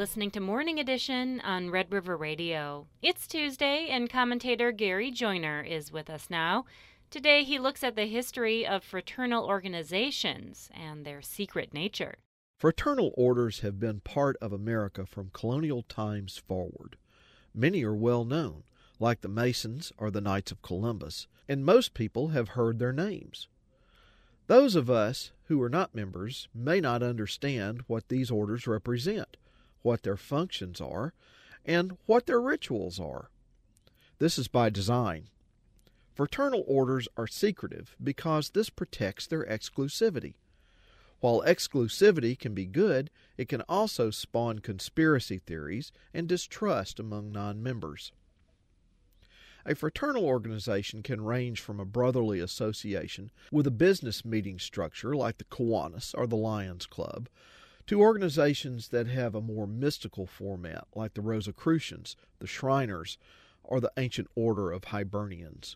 listening to Morning Edition on Red River Radio. It's Tuesday, and commentator Gary Joyner is with us now. Today he looks at the history of fraternal organizations and their secret nature. Fraternal orders have been part of America from colonial times forward. Many are well known, like the Masons or the Knights of Columbus, and most people have heard their names. Those of us who are not members may not understand what these orders represent, what their functions are, and what their rituals are. This is by design. Fraternal orders are secretive because this protects their exclusivity. While exclusivity can be good, it can also spawn conspiracy theories and distrust among non-members. A fraternal organization can range from a brotherly association with a business meeting structure like the Kiwanis or the Lions Club to organizations that have a more mystical format like the Rosicrucians, the Shriners, or the Ancient Order of Hibernians.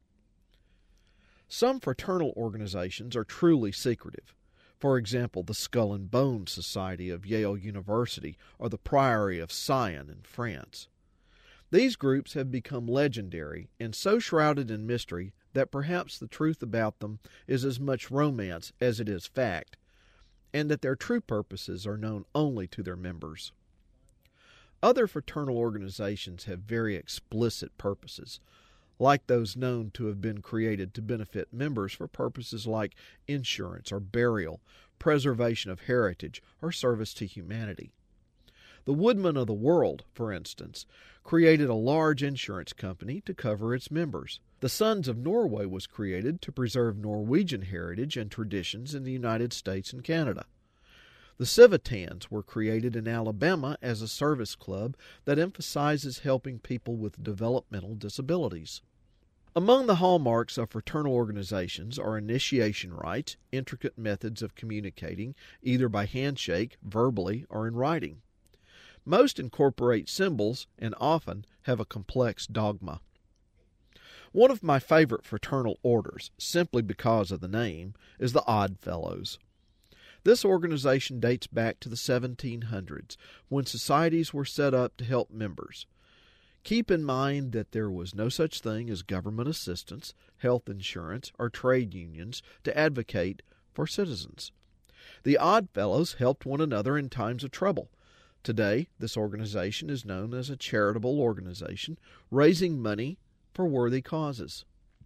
Some fraternal organizations are truly secretive. For example, the Skull and Bones Society of Yale University or the Priory of Sion in France. These groups have become legendary and so shrouded in mystery that perhaps the truth about them is as much romance as it is fact, and that their true purposes are known only to their members. Other fraternal organizations have very explicit purposes, like those known to have been created to benefit members for purposes like insurance or burial, preservation of heritage, or service to humanity. The Woodmen of the World, for instance, created a large insurance company to cover its members. The Sons of Norway was created to preserve Norwegian heritage and traditions in the United States and Canada. The Civitans were created in Alabama as a service club that emphasizes helping people with developmental disabilities. Among the hallmarks of fraternal organizations are initiation rites, intricate methods of communicating, either by handshake, verbally, or in writing. Most incorporate symbols and often have a complex dogma. One of my favorite fraternal orders, simply because of the name, is the Odd Fellows. This organization dates back to the 1700s, when societies were set up to help members. Keep in mind that there was no such thing as government assistance, health insurance, or trade unions to advocate for citizens. The Odd Fellows helped one another in times of trouble. Today, this organization is known as a charitable organization, raising money for worthy causes.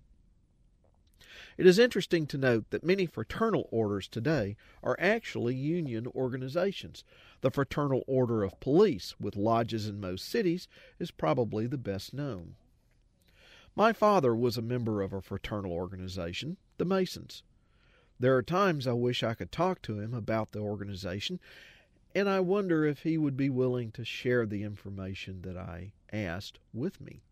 It is interesting to note that many fraternal orders today are actually union organizations. The Fraternal Order of Police, with lodges in most cities, is probably the best known. My father was a member of a fraternal organization, the Masons. There are times I wish I could talk to him about the organization, and I wonder if he would be willing to share the information that I asked with me.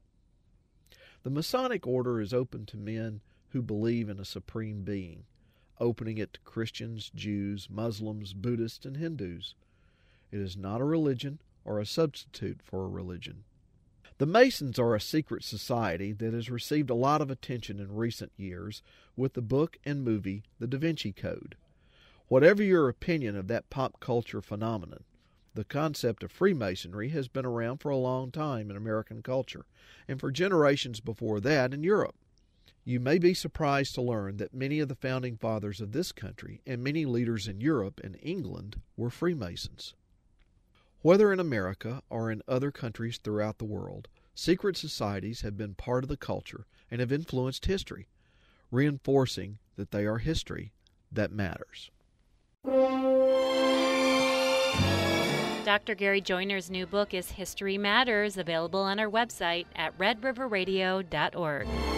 The Masonic Order is open to men who believe in a supreme being, opening it to Christians, Jews, Muslims, Buddhists, and Hindus. It is not a religion or a substitute for a religion. The Masons are a secret society that has received a lot of attention in recent years with the book and movie The Da Vinci Code. Whatever your opinion of that pop culture phenomenon, the concept of Freemasonry has been around for a long time in American culture, and for generations before that in Europe. You may be surprised to learn that many of the founding fathers of this country and many leaders in Europe and England were Freemasons. Whether in America or in other countries throughout the world, secret societies have been part of the culture and have influenced history, reinforcing that they are history that matters. Dr. Gary Joyner's new book is History Matters, available on our website at redriverradio.org.